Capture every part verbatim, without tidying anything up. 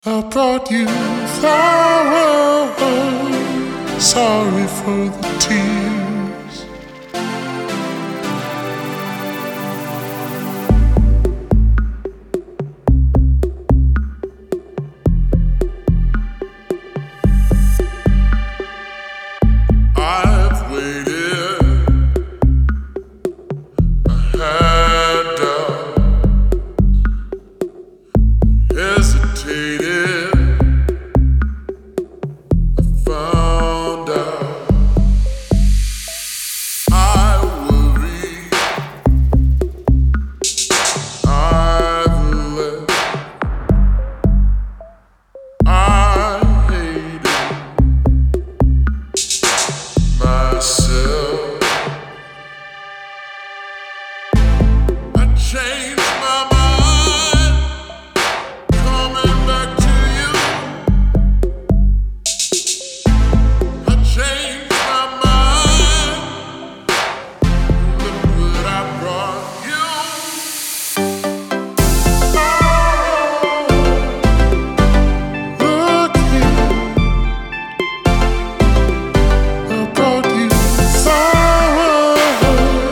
I brought you flowers, sorry for the tears. I've waited, I had doubt, hesitated. Change my mind, coming back to you. I changed my mind, look what I brought you. Oh, look here, I brought you flowers.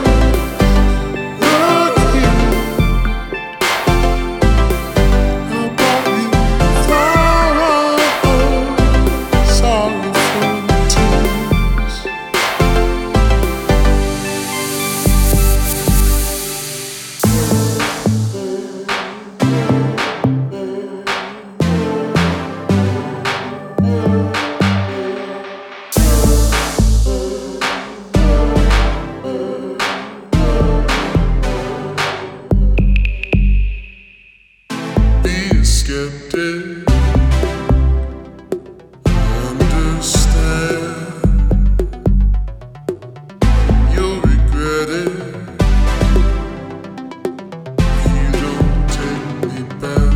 Skeptic, understand. You'll regret it if you don't take me back.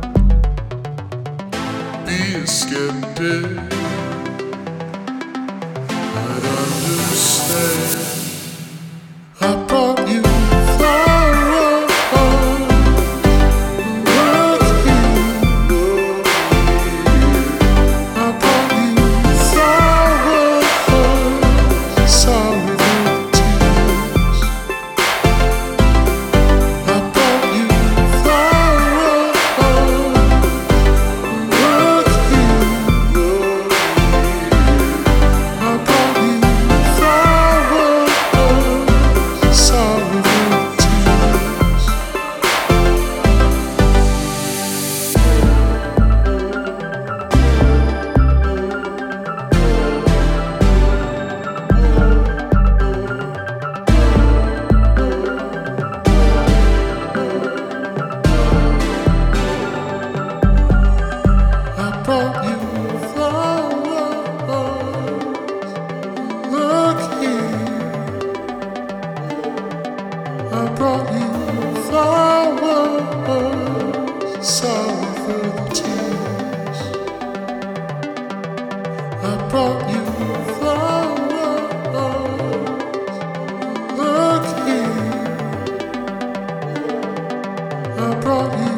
Be a skeptic, I'd understand. I brought you I brought you flowers, sorry for the tears. I brought you flowers, look here. I brought you